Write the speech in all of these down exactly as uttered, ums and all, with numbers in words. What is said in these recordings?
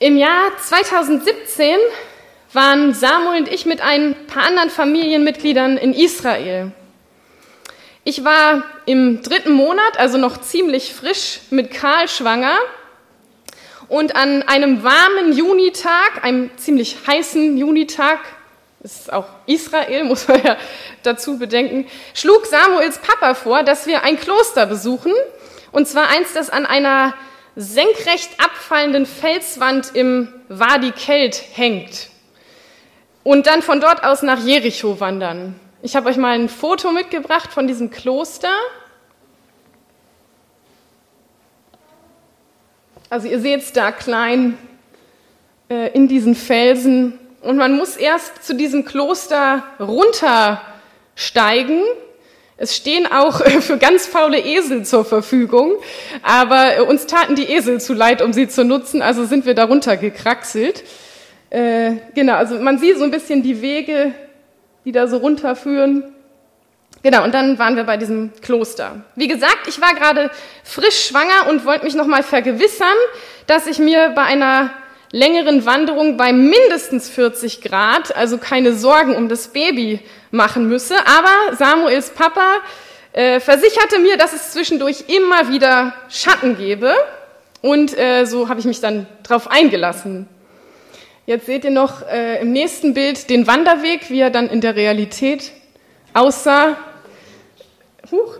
Im Jahr zweitausendsiebzehn waren Samuel und ich mit ein paar anderen Familienmitgliedern in Israel. Ich war im dritten Monat, also noch ziemlich frisch, mit Karl schwanger. Und an einem warmen Junitag, einem ziemlich heißen Junitag, das ist auch Israel, muss man ja dazu bedenken, schlug Samuels Papa vor, dass wir ein Kloster besuchen. Und zwar eins, das an einer senkrecht abfallenden Felswand im Wadi Kelt hängt. Und dann von dort aus nach Jericho wandern. Ich habe euch mal ein Foto mitgebracht von diesem Kloster. Also ihr seht es da klein äh, in diesen Felsen. Und man muss erst zu diesem Kloster runtersteigen. Es stehen auch für ganz faule Esel zur Verfügung, aber uns taten die Esel zu leid, um sie zu nutzen, also sind wir da runtergekraxelt. Äh, genau, also man sieht so ein bisschen die Wege, die da so runterführen. Genau, und dann waren wir bei diesem Kloster. Wie gesagt, ich war gerade frisch schwanger und wollte mich nochmal vergewissern, dass ich mir bei einer längeren Wanderung bei mindestens vierzig Grad, also keine Sorgen um das Baby machen müsse. Aber Samuels Papa äh, versicherte mir, dass es zwischendurch immer wieder Schatten gebe. Und äh, so habe ich mich dann drauf eingelassen. Jetzt seht ihr noch äh, im nächsten Bild den Wanderweg, wie er dann in der Realität aussah. Huch.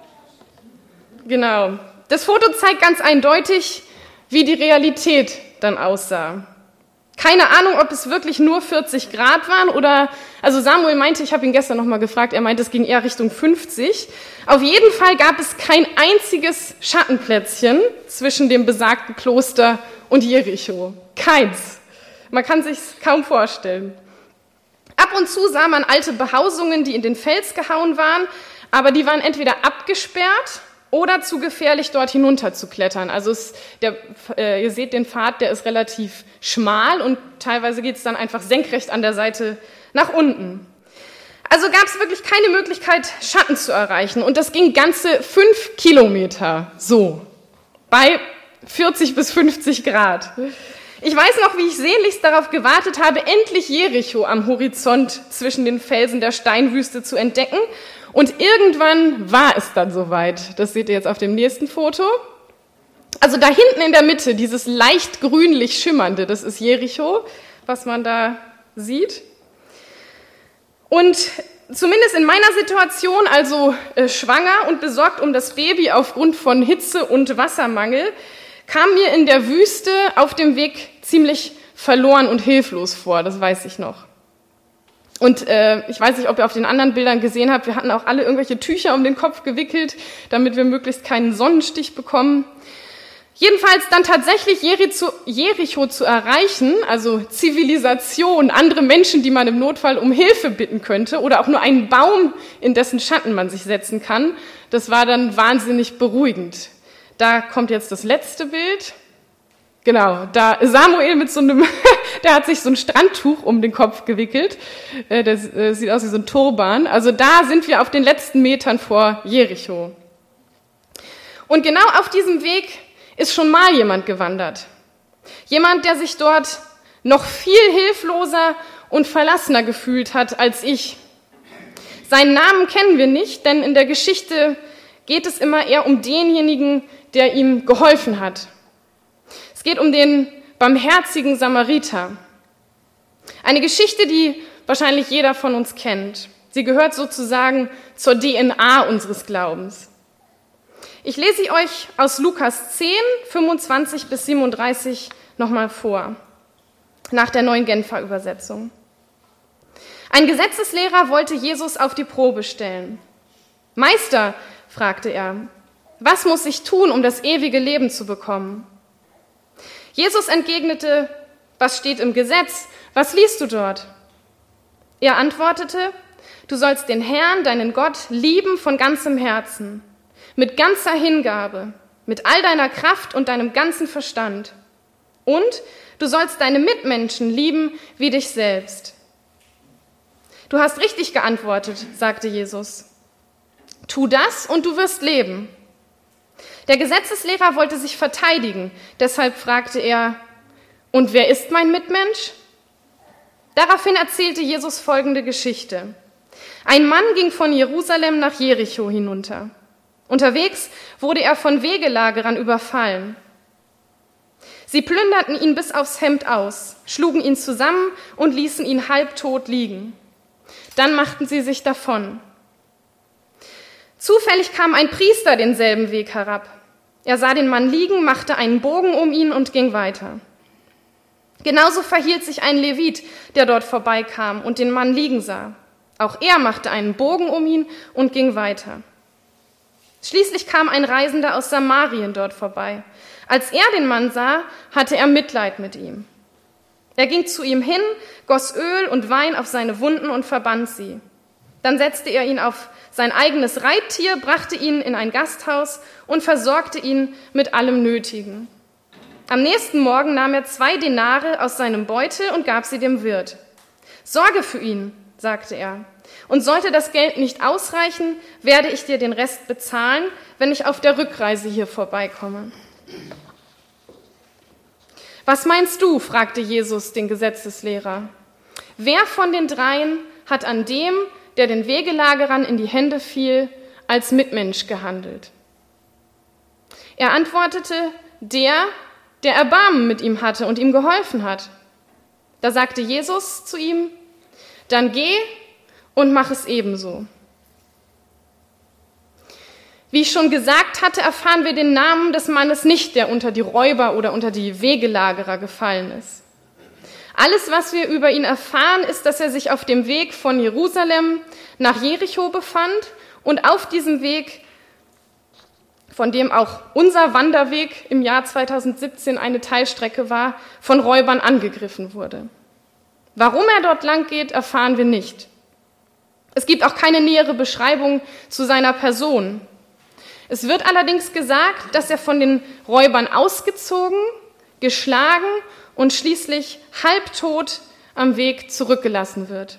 Genau. Das Foto zeigt ganz eindeutig, wie die Realität dann aussah. Keine Ahnung, ob es wirklich nur vierzig Grad waren oder, also Samuel meinte, ich habe ihn gestern nochmal gefragt, er meinte, es ging eher Richtung fünfzig. Auf jeden Fall gab es kein einziges Schattenplätzchen zwischen dem besagten Kloster und Jericho. Keins. Man kann sich's kaum vorstellen. Ab und zu sah man alte Behausungen, die in den Fels gehauen waren, aber die waren entweder abgesperrt oder zu gefährlich, dort hinunter zu klettern. Also es, der, äh, ihr seht den Pfad, der ist relativ schmal und teilweise geht es dann einfach senkrecht an der Seite nach unten. Also gab es wirklich keine Möglichkeit, Schatten zu erreichen. Und das ging ganze fünf Kilometer so, bei vierzig bis fünfzig Grad. Ich weiß noch, wie ich sehnlichst darauf gewartet habe, endlich Jericho am Horizont zwischen den Felsen der Steinwüste zu entdecken. Und irgendwann war es dann soweit. Das seht ihr jetzt auf dem nächsten Foto. Also da hinten in der Mitte, dieses leicht grünlich schimmernde, das ist Jericho, was man da sieht. Und zumindest in meiner Situation, also äh, schwanger und besorgt um das Baby aufgrund von Hitze und Wassermangel, kam mir in der Wüste auf dem Weg ziemlich verloren und hilflos vor, das weiß ich noch. Und äh, ich weiß nicht, ob ihr auf den anderen Bildern gesehen habt, wir hatten auch alle irgendwelche Tücher um den Kopf gewickelt, damit wir möglichst keinen Sonnenstich bekommen. Jedenfalls dann tatsächlich Jericho, Jericho zu erreichen, also Zivilisation, andere Menschen, die man im Notfall um Hilfe bitten könnte oder auch nur einen Baum, in dessen Schatten man sich setzen kann, das war dann wahnsinnig beruhigend. Da kommt jetzt das letzte Bild. Genau, da Samuel mit so einem, der hat sich so ein Strandtuch um den Kopf gewickelt. Das sieht aus wie so ein Turban. Also da sind wir auf den letzten Metern vor Jericho. Und genau auf diesem Weg ist schon mal jemand gewandert. Jemand, der sich dort noch viel hilfloser und verlassener gefühlt hat als ich. Seinen Namen kennen wir nicht, denn in der Geschichte geht es immer eher um denjenigen, der ihm geholfen hat. Es geht um den barmherzigen Samariter. Eine Geschichte, die wahrscheinlich jeder von uns kennt. Sie gehört sozusagen zur D N A unseres Glaubens. Ich lese sie euch aus Lukas zehn, fünfundzwanzig bis siebenunddreißig nochmal vor, nach der neuen Genfer Übersetzung. Ein Gesetzeslehrer wollte Jesus auf die Probe stellen. Meister, fragte er, was muss ich tun, um das ewige Leben zu bekommen? Jesus entgegnete, was steht im Gesetz? Was liest du dort? Er antwortete, du sollst den Herrn, deinen Gott, lieben von ganzem Herzen, mit ganzer Hingabe, mit all deiner Kraft und deinem ganzen Verstand. Und du sollst deine Mitmenschen lieben wie dich selbst. Du hast richtig geantwortet, sagte Jesus. Tu das und du wirst leben. Der Gesetzeslehrer wollte sich verteidigen, deshalb fragte er, Und wer ist mein Mitmensch? Daraufhin erzählte Jesus folgende Geschichte. Ein Mann ging von Jerusalem nach Jericho hinunter. Unterwegs wurde er von Wegelagerern überfallen. Sie plünderten ihn bis aufs Hemd aus, schlugen ihn zusammen und ließen ihn halbtot liegen. Dann machten sie sich davon. Zufällig kam ein Priester denselben Weg herab. Er sah den Mann liegen, machte einen Bogen um ihn und ging weiter. Genauso verhielt sich ein Levit, der dort vorbeikam und den Mann liegen sah. Auch er machte einen Bogen um ihn und ging weiter. Schließlich kam ein Reisender aus Samarien dort vorbei. Als er den Mann sah, hatte er Mitleid mit ihm. Er ging zu ihm hin, goss Öl und Wein auf seine Wunden und verband sie. Dann setzte er ihn auf sein eigenes Reittier, brachte ihn in ein Gasthaus und versorgte ihn mit allem Nötigen. Am nächsten Morgen nahm er zwei Denare aus seinem Beutel und gab sie dem Wirt. »Sorge für ihn«, sagte er, »und sollte das Geld nicht ausreichen, werde ich dir den Rest bezahlen, wenn ich auf der Rückreise hier vorbeikomme.« »Was meinst du?«, fragte Jesus den Gesetzeslehrer. »Wer von den dreien hat an dem, der den Wegelagerern in die Hände fiel, als Mitmensch gehandelt?« Er antwortete, der, der Erbarmen mit ihm hatte und ihm geholfen hat. Da sagte Jesus zu ihm, »Dann geh und mach es ebenso.« Wie ich schon gesagt hatte, erfahren wir den Namen des Mannes nicht, der unter die Räuber oder unter die Wegelagerer gefallen ist. Alles, was wir über ihn erfahren, ist, dass er sich auf dem Weg von Jerusalem nach Jericho befand und auf diesem Weg, von dem auch unser Wanderweg im Jahr zweitausendsiebzehn eine Teilstrecke war, von Räubern angegriffen wurde. Warum er dort lang geht, erfahren wir nicht. Es gibt auch keine nähere Beschreibung zu seiner Person. Es wird allerdings gesagt, dass er von den Räubern ausgezogen, geschlagen und schließlich halbtot am Weg zurückgelassen wird.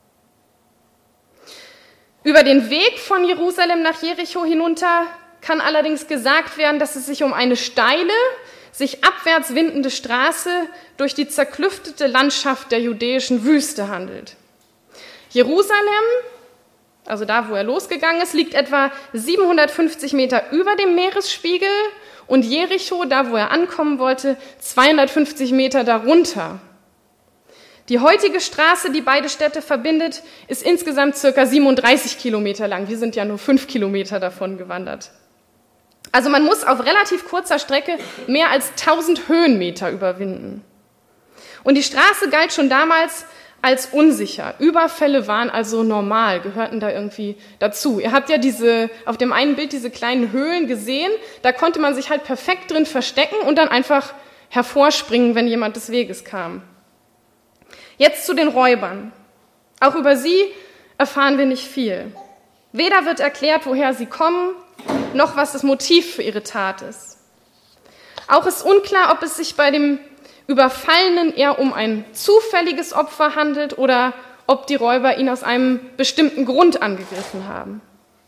Über den Weg von Jerusalem nach Jericho hinunter kann allerdings gesagt werden, dass es sich um eine steile, sich abwärts windende Straße durch die zerklüftete Landschaft der judäischen Wüste handelt. Jerusalem, also da, wo er losgegangen ist, liegt etwa siebenhundertfünfzig Meter über dem Meeresspiegel und Jericho, da wo er ankommen wollte, zweihundertfünfzig Meter darunter. Die heutige Straße, die beide Städte verbindet, ist insgesamt circa siebenunddreißig Kilometer lang. Wir sind ja nur fünf Kilometer davon gewandert. Also man muss auf relativ kurzer Strecke mehr als tausend Höhenmeter überwinden. Und die Straße galt schon damals als unsicher. Überfälle waren also normal, gehörten da irgendwie dazu. Ihr habt ja diese, auf dem einen Bild diese kleinen Höhlen gesehen, da konnte man sich halt perfekt drin verstecken und dann einfach hervorspringen, wenn jemand des Weges kam. Jetzt zu den Räubern. Auch über sie erfahren wir nicht viel. Weder wird erklärt, woher sie kommen, noch was das Motiv für ihre Tat ist. Auch ist unklar, ob es sich bei dem Überfallenen eher um ein zufälliges Opfer handelt oder ob die Räuber ihn aus einem bestimmten Grund angegriffen haben.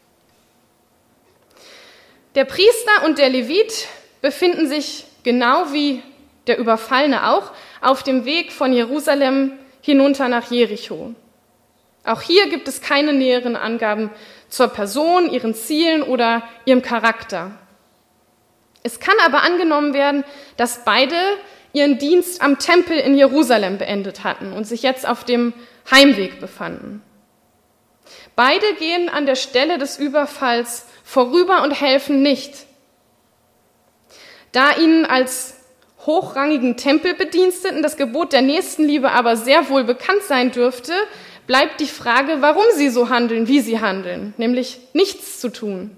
Der Priester und der Levit befinden sich genau wie der Überfallene auch auf dem Weg von Jerusalem hinunter nach Jericho. Auch hier gibt es keine näheren Angaben zur Person, ihren Zielen oder ihrem Charakter. Es kann aber angenommen werden, dass beide ihren Dienst am Tempel in Jerusalem beendet hatten und sich jetzt auf dem Heimweg befanden. Beide gehen an der Stelle des Überfalls vorüber und helfen nicht. Da ihnen als hochrangigen Tempelbediensteten das Gebot der Nächstenliebe aber sehr wohl bekannt sein dürfte, bleibt die Frage, warum sie so handeln, wie sie handeln, nämlich nichts zu tun.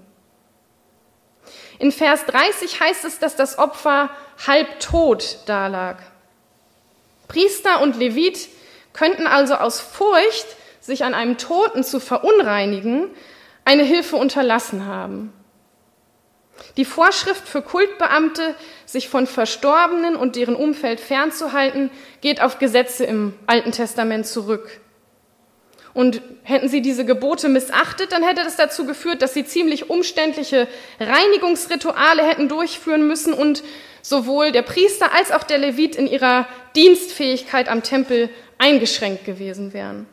In Vers dreißig heißt es, dass das Opfer halbtot dalag. Priester und Levit könnten also aus Furcht, sich an einem Toten zu verunreinigen, eine Hilfe unterlassen haben. Die Vorschrift für Kultbeamte, sich von Verstorbenen und deren Umfeld fernzuhalten, geht auf Gesetze im Alten Testament zurück. Und hätten sie diese Gebote missachtet, dann hätte das dazu geführt, dass sie ziemlich umständliche Reinigungsrituale hätten durchführen müssen und sowohl der Priester als auch der Levit in ihrer Dienstfähigkeit am Tempel eingeschränkt gewesen wären.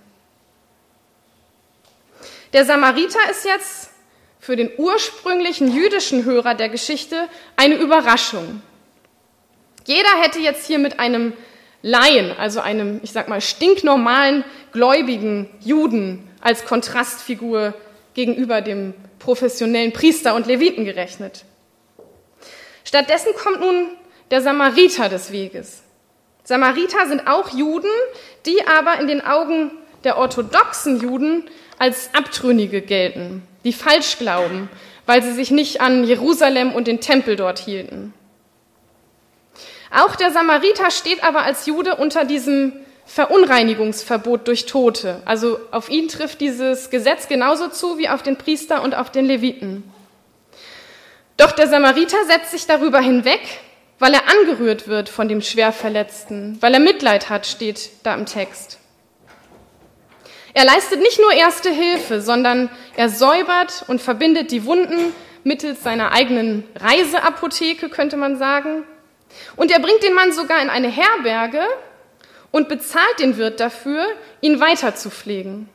Der Samariter ist jetzt für den ursprünglichen jüdischen Hörer der Geschichte eine Überraschung. Jeder hätte jetzt hier mit einem Laien, also einem, ich sag mal, stinknormalen, gläubigen Juden als Kontrastfigur gegenüber dem professionellen Priester und Leviten gerechnet. Stattdessen kommt nun der Samariter des Weges. Samariter sind auch Juden, die aber in den Augen der orthodoxen Juden als Abtrünnige gelten, die falsch glauben, weil sie sich nicht an Jerusalem und den Tempel dort hielten. Auch der Samariter steht aber als Jude unter diesem Verunreinigungsverbot durch Tote. Also auf ihn trifft dieses Gesetz genauso zu wie auf den Priester und auf den Leviten. Doch der Samariter setzt sich darüber hinweg, weil er angerührt wird von dem Schwerverletzten, weil er Mitleid hat, steht da im Text. Er leistet nicht nur erste Hilfe, sondern er säubert und verbindet die Wunden mittels seiner eigenen Reiseapotheke, könnte man sagen. Und er bringt den Mann sogar in eine Herberge und bezahlt den Wirt dafür, ihn weiter zu pflegen.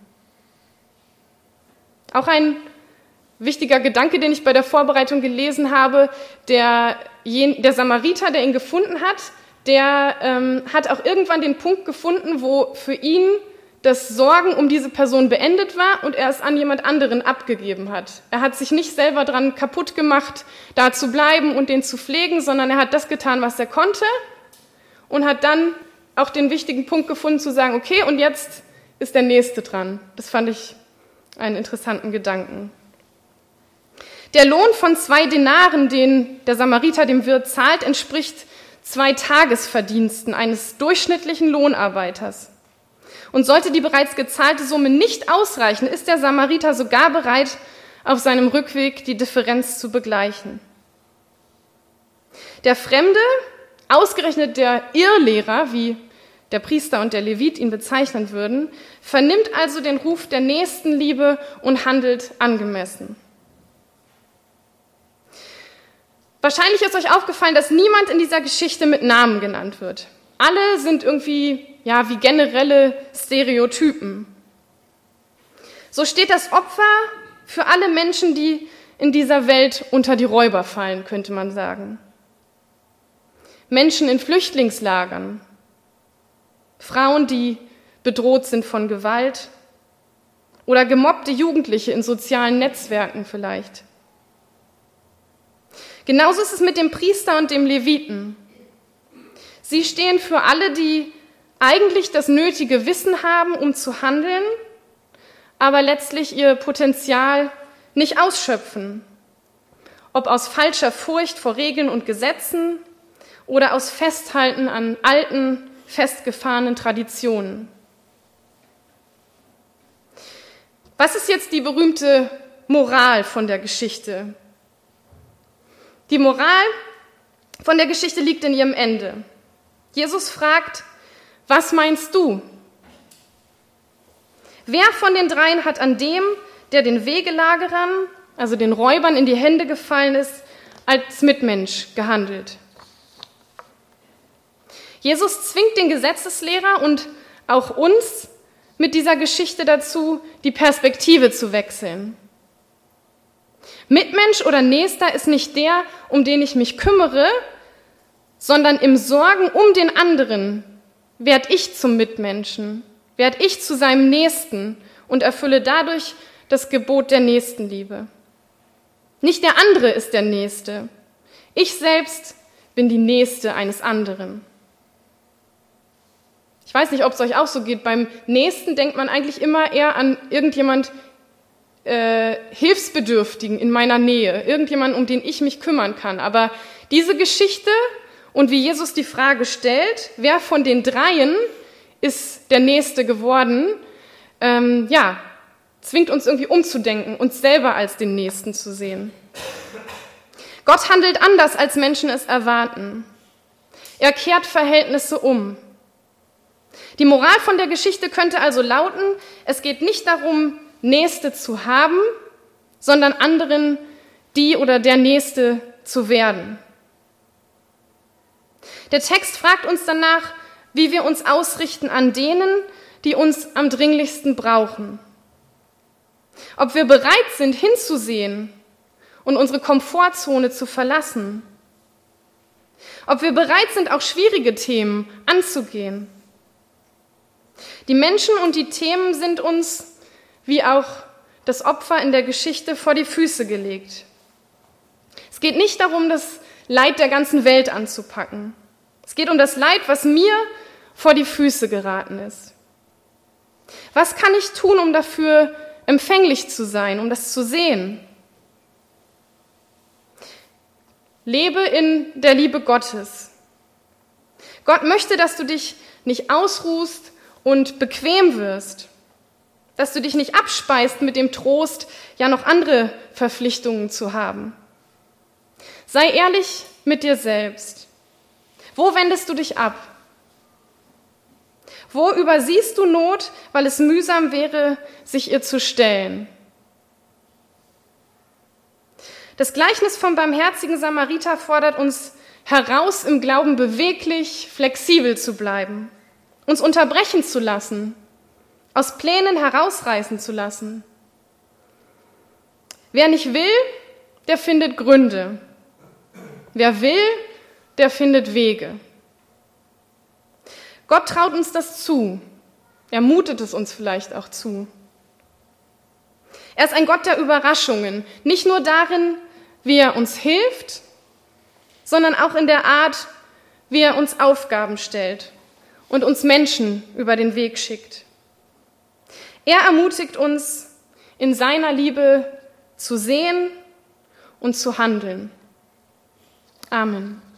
Auch ein wichtiger Gedanke, den ich bei der Vorbereitung gelesen habe, der, der Samariter, der ihn gefunden hat, der ähm, hat auch irgendwann den Punkt gefunden, wo für ihn das Sorgen um diese Person beendet war und er es an jemand anderen abgegeben hat. Er hat sich nicht selber dran kaputt gemacht, da zu bleiben und den zu pflegen, sondern er hat das getan, was er konnte und hat dann auch den wichtigen Punkt gefunden, zu sagen, okay, und jetzt ist der Nächste dran. Das fand ich einen interessanten Gedanken. Der Lohn von zwei Denaren, den der Samariter dem Wirt zahlt, entspricht zwei Tagesverdiensten eines durchschnittlichen Lohnarbeiters. Und sollte die bereits gezahlte Summe nicht ausreichen, ist der Samariter sogar bereit, auf seinem Rückweg die Differenz zu begleichen. Der Fremde, ausgerechnet der Irrlehrer, wie der Priester und der Levit ihn bezeichnen würden, vernimmt also den Ruf der Nächstenliebe und handelt angemessen. Wahrscheinlich ist euch aufgefallen, dass niemand in dieser Geschichte mit Namen genannt wird. Alle sind irgendwie, ja, wie generelle Stereotypen. So steht das Opfer für alle Menschen, die in dieser Welt unter die Räuber fallen, könnte man sagen. Menschen in Flüchtlingslagern, Frauen, die bedroht sind von Gewalt oder gemobbte Jugendliche in sozialen Netzwerken vielleicht. Genauso ist es mit dem Priester und dem Leviten. Sie stehen für alle, die eigentlich das nötige Wissen haben, um zu handeln, aber letztlich ihr Potenzial nicht ausschöpfen. Ob aus falscher Furcht vor Regeln und Gesetzen oder aus Festhalten an alten, festgefahrenen Traditionen. Was ist jetzt die berühmte Moral von der Geschichte? Die Moral von der Geschichte liegt in ihrem Ende. Jesus fragt, was meinst du? Wer von den dreien hat an dem, der den Wegelagerern, also den Räubern, in die Hände gefallen ist, als Mitmensch gehandelt? Jesus zwingt den Gesetzeslehrer und auch uns mit dieser Geschichte dazu, die Perspektive zu wechseln. Mitmensch oder Nächster ist nicht der, um den ich mich kümmere, sondern im Sorgen um den anderen werde ich zum Mitmenschen, werde ich zu seinem Nächsten und erfülle dadurch das Gebot der Nächstenliebe. Nicht der andere ist der Nächste. Ich selbst bin die Nächste eines anderen. Ich weiß nicht, ob es euch auch so geht. Beim Nächsten denkt man eigentlich immer eher an irgendjemand äh, Hilfsbedürftigen in meiner Nähe, irgendjemand, um den ich mich kümmern kann. Aber diese Geschichte und wie Jesus die Frage stellt, wer von den dreien ist der Nächste geworden, ähm, ja, zwingt uns irgendwie umzudenken, uns selber als den Nächsten zu sehen. Gott handelt anders, als Menschen es erwarten. Er kehrt Verhältnisse um. Die Moral von der Geschichte könnte also lauten, es geht nicht darum, Nächste zu haben, sondern anderen die oder der Nächste zu werden. Der Text fragt uns danach, wie wir uns ausrichten an denen, die uns am dringlichsten brauchen. Ob wir bereit sind, hinzusehen und unsere Komfortzone zu verlassen. Ob wir bereit sind, auch schwierige Themen anzugehen. Die Menschen und die Themen sind uns, wie auch das Opfer in der Geschichte, vor die Füße gelegt. Es geht nicht darum, das Leid der ganzen Welt anzupacken. Es geht um das Leid, was mir vor die Füße geraten ist. Was kann ich tun, um dafür empfänglich zu sein, um das zu sehen? Lebe in der Liebe Gottes. Gott möchte, dass du dich nicht ausruhst und bequem wirst, dass du dich nicht abspeist mit dem Trost, ja noch andere Verpflichtungen zu haben. Sei ehrlich mit dir selbst. Wo wendest du dich ab? Wo übersiehst du Not, weil es mühsam wäre, sich ihr zu stellen? Das Gleichnis vom barmherzigen Samariter fordert uns heraus, im Glauben beweglich, flexibel zu bleiben, uns unterbrechen zu lassen, aus Plänen herausreißen zu lassen. Wer nicht will, der findet Gründe. Wer will, der findet Wege. Gott traut uns das zu. Er mutet es uns vielleicht auch zu. Er ist ein Gott der Überraschungen, nicht nur darin, wie er uns hilft, sondern auch in der Art, wie er uns Aufgaben stellt und uns Menschen über den Weg schickt. Er ermutigt uns, in seiner Liebe zu sehen und zu handeln. Amen.